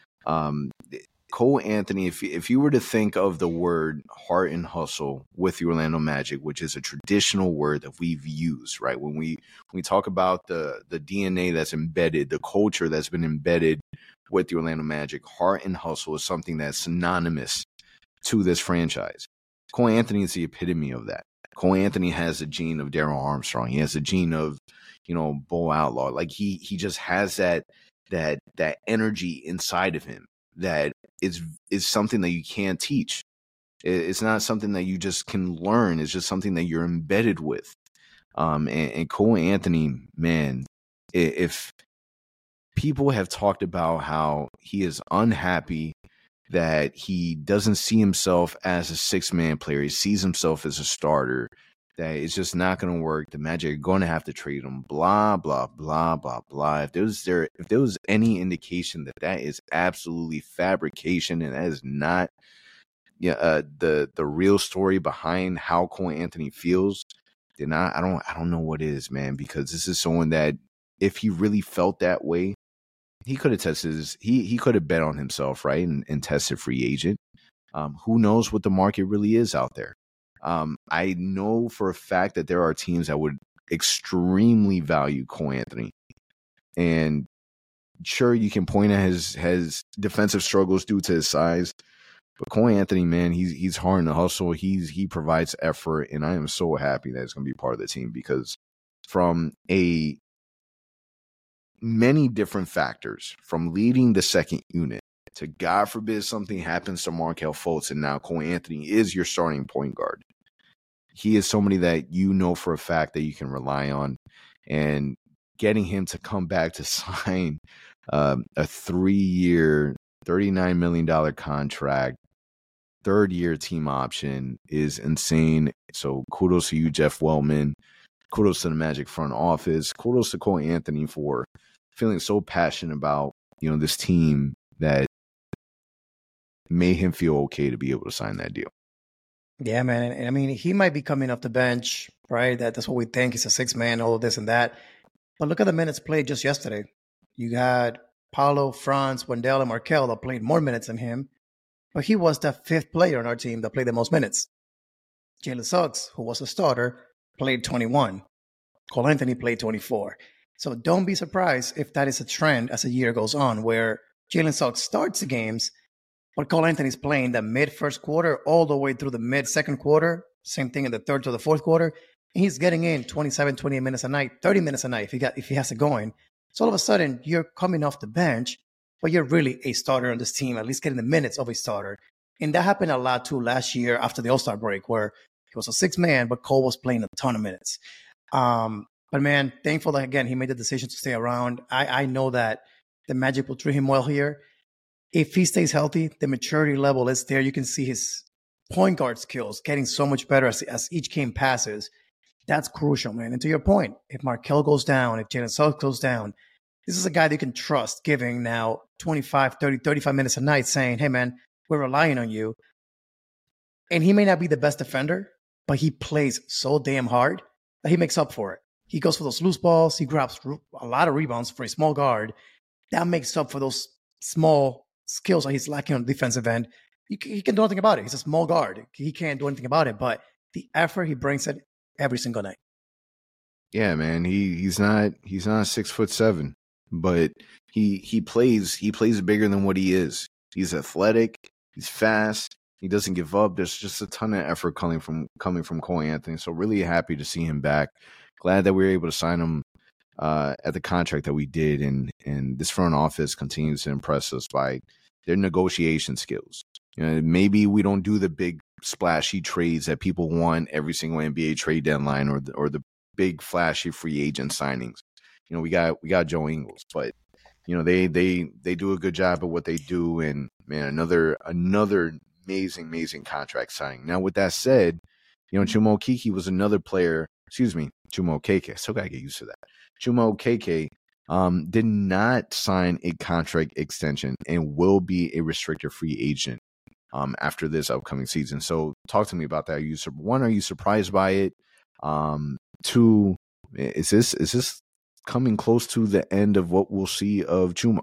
Cole Anthony, if you were to think of the word heart and hustle with the Orlando Magic, which is a traditional word that we've used, right? When we talk about the DNA that's embedded, the culture that's been embedded with the Orlando Magic, heart and hustle is something that's synonymous to this franchise. Cole Anthony is the epitome of that. Cole Anthony has the gene of Darryl Armstrong. He has the gene of, Bo Outlaw. Like he just has that energy inside of him that is something that you can't teach. It's not something that you just can learn. It's just something that you're embedded with. And Cole Anthony, man, if people have talked about how he is unhappy that he doesn't see himself as a six-man player, he sees himself as a starter, that it's just not going to work. The Magic are going to have to trade him. Blah blah blah blah blah. If there was any indication that is absolutely fabrication and that is not, the real story behind how Cole Anthony feels, then I don't know what is, man. Because this is someone that if he really felt that way, he could have tested he could have bet on himself, right, and tested free agent. Who knows what the market really is out there. I know for a fact that there are teams that would extremely value Cole Anthony. And sure, you can point at his defensive struggles due to his size, but Cole Anthony, man, he's hard in the hustle. He provides effort, and I am so happy that it's going to be part of the team because from many different factors, from leading the second unit to God forbid something happens to Markelle Fultz, and now Cole Anthony is your starting point guard. He is somebody that you know for a fact that you can rely on, and getting him to come back to sign a 3-year, $39 million contract, third-year team option is insane. So kudos to you, Jeff Weltman. Kudos to the Magic front office. Kudos to Cole Anthony for feeling so passionate about, this team that made him feel okay to be able to sign that deal. Yeah, man. And I mean, he might be coming off the bench, right? That's what we think. He's a 6-man, all of this and that. But look at the minutes played just yesterday. You got Paolo, Franz, Wendell, and Markelle that played more minutes than him. But he was the 5th player on our team that played the most minutes. Jalen Suggs, who was a starter, played 21. Cole Anthony played 24. So don't be surprised if that is a trend as the year goes on, where Jalen Suggs starts the games, but Cole Anthony's playing the mid-first quarter all the way through the mid-second quarter. Same thing in the third to the fourth quarter. And he's getting in 27, 28 minutes a night, 30 minutes a night if he has it going. So all of a sudden, you're coming off the bench, but you're really a starter on this team, at least getting the minutes of a starter. And that happened a lot, too, last year after the All-Star break, where he was a 6-man, but Cole was playing a ton of minutes. But, man, thankful that, again, he made the decision to stay around. I know that the Magic will treat him well here. If he stays healthy, the maturity level is there. You can see his point guard skills getting so much better as each game passes. That's crucial, man. And to your point, if Markelle goes down, if Jalen Suggs goes down, this is a guy that you can trust giving now 25, 30, 35 minutes a night saying, hey, man, we're relying on you. And he may not be the best defender, but he plays so damn hard that he makes up for it. He goes for those loose balls. He grabs a lot of rebounds for a small guard. That makes up for those small skills that he's lacking on the defensive end. He can do nothing about it. He's a small guard. He can't do anything about it. But the effort he brings it every single night. Yeah, man. He's not 6'7", but he plays bigger than what he is. He's athletic. He's fast. He doesn't give up. There's just a ton of effort coming from Cole Anthony. So really happy to see him back. Glad that we were able to sign him at the contract that we did, and this front office continues to impress us by their negotiation skills. You know, maybe we don't do the big splashy trades that people want every single NBA trade deadline, or the big flashy free agent signings. You know, we got Joe Ingles, but you know they do a good job at what they do, and man, another amazing contract signing. Now, with that said, you know, Chuma Okeke was another player. Excuse me, Chuma Okeke. Still gotta get used to that. Chuma Okeke did not sign a contract extension and will be a restricted free agent after this upcoming season. So talk to me about that. Are you surprised by it? Two, is this coming close to the end of what we'll see of Chuma?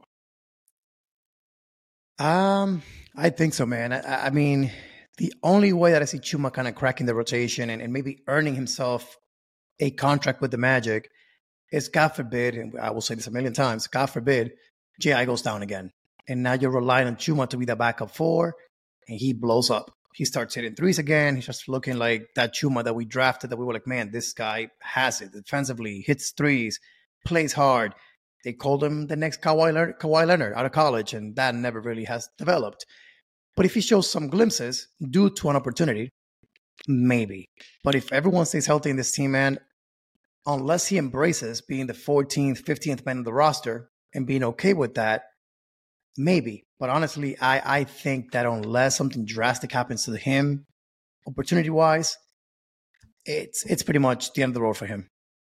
I think so, man. I mean, the only way that I see Chuma kind of cracking the rotation and maybe earning himself a contract with the Magic is, God forbid, and I will say this a million times, God forbid, J.I. goes down again. And now you're relying on Chuma to be the backup four, and he blows up. He starts hitting threes again. He's just looking like that Chuma that we drafted, that we were like, man, this guy has it. Defensively, hits threes, plays hard. They called him the next Kawhi Leonard out of college, and that never really has developed. But if he shows some glimpses due to an opportunity, maybe. But if everyone stays healthy in this team, man, unless he embraces being the 14th, 15th man on the roster and being okay with that, maybe. But honestly, I think that unless something drastic happens to him, opportunity-wise, it's pretty much the end of the road for him.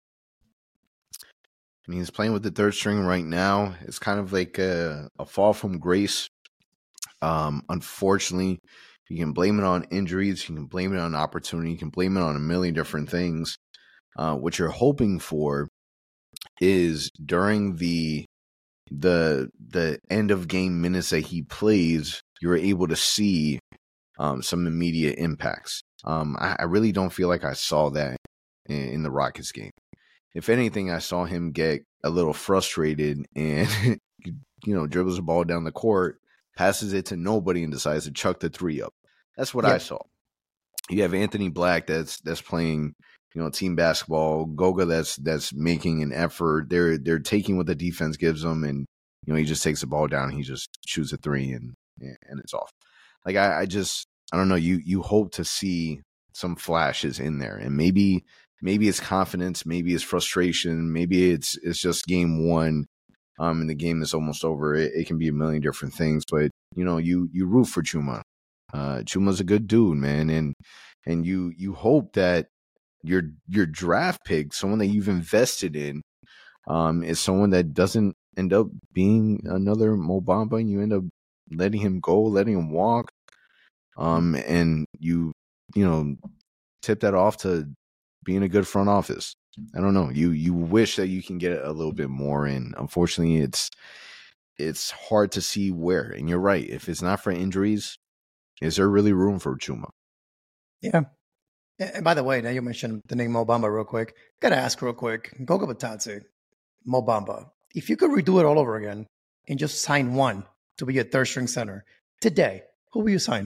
I mean, he's playing with the third string right now. It's kind of like a fall from grace. Unfortunately, you can blame it on injuries. You can blame it on opportunity. You can blame it on a million different things. What you're hoping for is during the end of game minutes that he plays, you're able to see some immediate impacts. I really don't feel like I saw that in the Rockets game. If anything, I saw him get a little frustrated and dribbles the ball down the court, passes it to nobody, and decides to chuck the three up. That's what I saw. You have Anthony Black that's playing, team basketball. Goga that's making an effort. They're taking what the defense gives them, and he just takes the ball down. And he just shoots a three, and it's off. Like I don't know. You hope to see some flashes in there, and maybe it's confidence, maybe it's frustration, maybe it's just game one, and the game is almost over. It can be a million different things, but you root for Chuma. Chuma's a good dude, man, and you hope that your draft pick, someone that you've invested in, is someone that doesn't end up being another Mo Bamba, and you end up letting him go, letting him walk, and you tip that off to being a good front office. I don't know. You wish that you can get a little bit more, and unfortunately, it's hard to see where. And you're right. If it's not for injuries, is there really room for Chuma? Yeah. And by the way, now you mentioned the name Mo Bamba real quick. Gotta ask real quick. Goga Bitadze, Mo Bamba. If you could redo it all over again and just sign one to be your third string center today, who will you sign?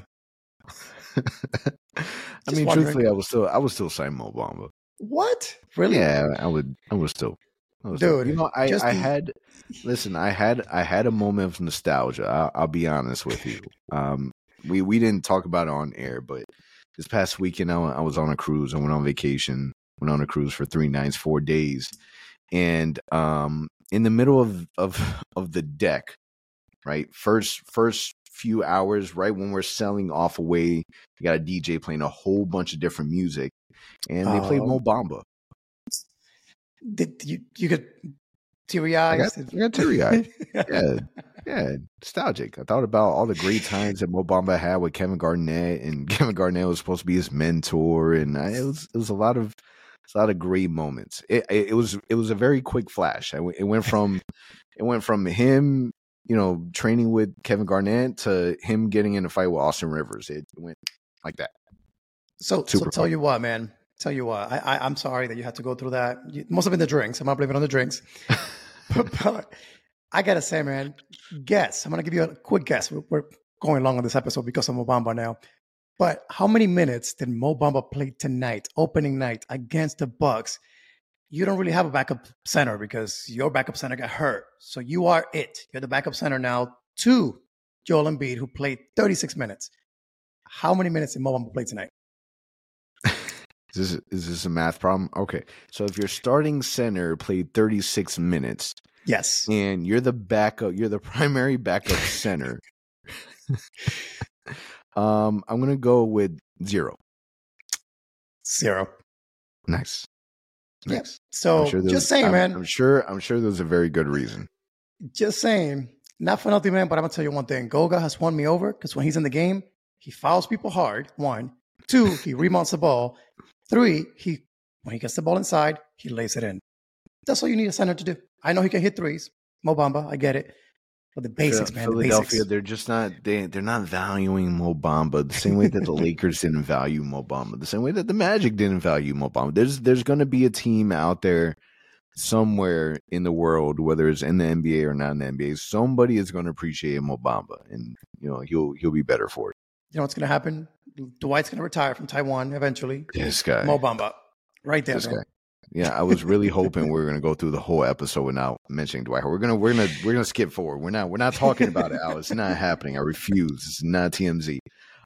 I mean, truthfully, I would still sign Mo Bamba. What? Really? Yeah, I would still. Dude, I had a moment of nostalgia. I'll be honest with you. We didn't talk about it on air, but this past weekend I was on a cruise. I went on vacation. Went on a cruise for 3 nights, 4 days, and in the middle of the deck, right, first few hours, right when we're selling off away, you got a DJ playing a whole bunch of different music, and they played Mo Bamba. Did you get teary eyes? I got teary eyed. Yeah, nostalgic. I thought about all the great times that Mo Bamba had with Kevin Garnett, and Kevin Garnett was supposed to be his mentor, and it was a lot of great moments. It was a very quick flash. It went from him, training with Kevin Garnett to him getting in a fight with Austin Rivers. It went like that. So tell you what, man. Tell you what, I'm sorry that you had to go through that. It must have been the drinks. I'm not blaming it on the drinks. but I got to say, man, guess. I'm going to give you a quick guess. We're going long on this episode because of Mo Bamba now. But how many minutes did Mo Bamba play tonight, opening night, against the Bucks? You don't really have a backup center because your backup center got hurt. So you are it. You're the backup center now to Joel Embiid, who played 36 minutes. How many minutes did Mo Bamba play tonight? Is this a math problem? Okay. So if your starting center played 36 minutes. Yes. And you're the primary backup center. I'm going to go with 0. 0. Nice. Yeah. So just saying, man. I'm sure there's a very good reason. Just saying. Not for nothing, man, but I'm going to tell you one thing. Goga has won me over because when he's in the game, he fouls people hard, 1. 2, he remounts the ball. 3, when he gets the ball inside, he lays it in. That's all you need a center to do. I know he can hit threes. Mo Bamba, I get it. But the basics, man. Philadelphia, they're just not they're not valuing Mo Bamba the same way that the Lakers didn't value Mo Bamba, the same way that the Magic didn't value Mo Bamba. There's going to be a team out there somewhere in the world, whether it's in the NBA or not in the NBA, somebody is going to appreciate Mo Bamba, and he'll be better for it. You know what's going to happen? Dwight's going to retire from Taiwan eventually. This guy. Mo Bamba. Right there, man. Yeah, I was really hoping we were going to go through the whole episode without mentioning Dwight. We're gonna skip forward. We're not talking about it, Al. It's not happening. I refuse. It's not TMZ.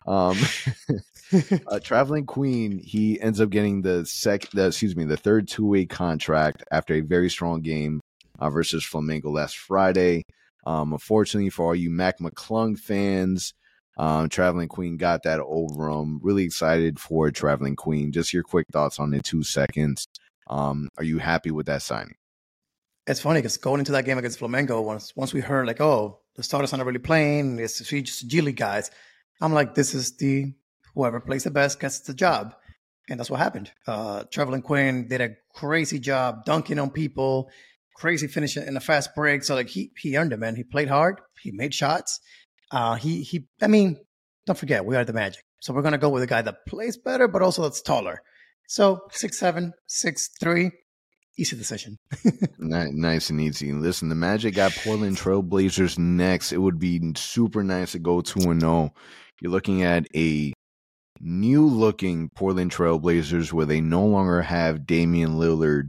Traveling Queen, he ends up getting the third two-way contract after a very strong game versus Flamengo last Friday. Unfortunately for all you Mac McClung fans, Traveling Queen got that over him. Really excited for Traveling Queen. Just your quick thoughts on it, 2 seconds. Are you happy with that signing? It's funny because going into that game against Flamengo, once we heard the starters are not really playing, it's just G League guys. I'm like, this is whoever plays the best gets the job. And that's what happened. Traveling Queen did a crazy job dunking on people, crazy finish in a fast break. So he earned it, man. He played hard. He made shots. I mean, don't forget, we are the Magic. So we're going to go with a guy that plays better, but also that's taller. So 6'7", 6'3", easy decision. Nice and easy. Listen, the Magic got Portland Trail Blazers next. It would be super nice to go 2-0. You're looking at a new-looking Portland Trail Blazers where they no longer have Damian Lillard.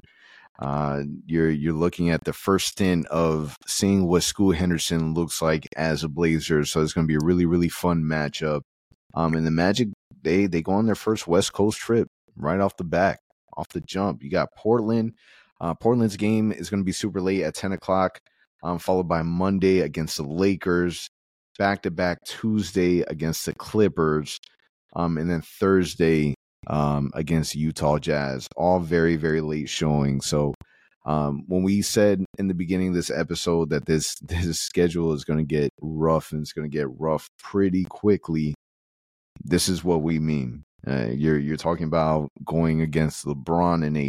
You're looking at the first stint of seeing what Scoot Henderson looks like as a Blazer. So it's going to be a really, really fun matchup. And the Magic, they go on their first West Coast trip right off the jump. You got Portland. Portland's game is going to be super late at 10 o'clock, followed by Monday against the Lakers, back-to-back Tuesday against the Clippers, and then Thursday against Utah Jazz. All very, very late showing. So when we said in the beginning of this episode that this schedule is going to get rough, and it's going to get rough pretty quickly, this is what we mean. You're talking about going against LeBron and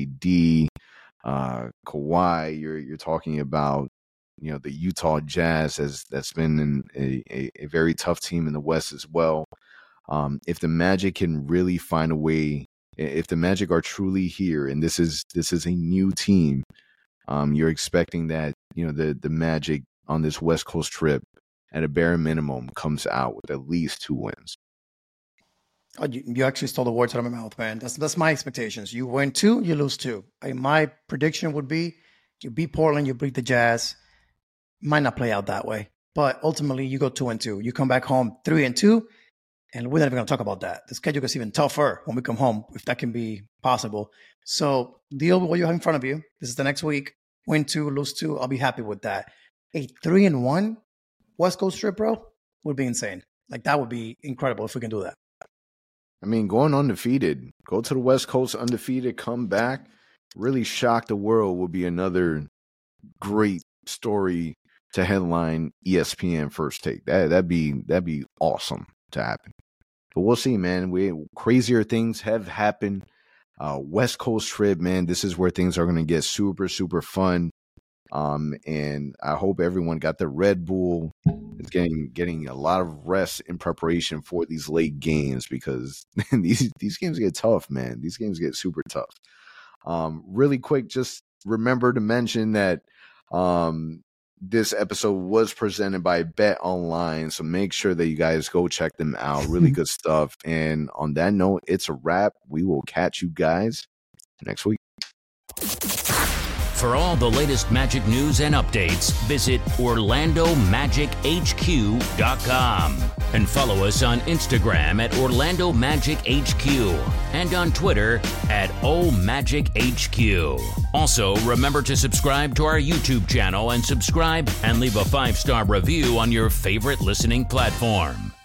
AD, Kawhi. You're talking about the Utah Jazz that's been a very tough team in the West as well. If the Magic can really find a way, if the Magic are truly here, and this is a new team, you're expecting that the Magic on this West Coast trip at a bare minimum comes out with at least 2 wins. Oh, you actually stole the words out of my mouth, man. That's my expectations. You win 2, you lose 2. My prediction would be you beat Portland, you beat the Jazz. Might not play out that way, but ultimately you go 2-2. You come back home 3-2, and we're not even going to talk about that. The schedule gets even tougher when we come home, if that can be possible. So deal with what you have in front of you. This is the next week. Win 2, lose 2. I'll be happy with that. A 3-1 West Coast trip, bro. would be insane. Like, that would be incredible if we can do that. I mean, going undefeated, go to the West Coast undefeated, come back, really shock the world would be another great story to headline ESPN First Take. That'd be awesome to happen. But we'll see, man. Crazier things have happened. West Coast trip, man. This is where things are going to get super, super fun. And I hope everyone got their Red Bull. It's getting a lot of rest in preparation for these late games, because these games get tough, man. These games get super tough. Really quick, just remember to mention that this episode was presented by Bet Online, so make sure that you guys go check them out. Really good stuff. And on that note, it's a wrap. We will catch you guys next week. For all the latest Magic news and updates, visit OrlandoMagicHQ.com and follow us on Instagram at Orlando Magic HQ and on Twitter at OMagicHQ. Also, remember to subscribe to our YouTube channel and subscribe and leave a 5-star review on your favorite listening platform.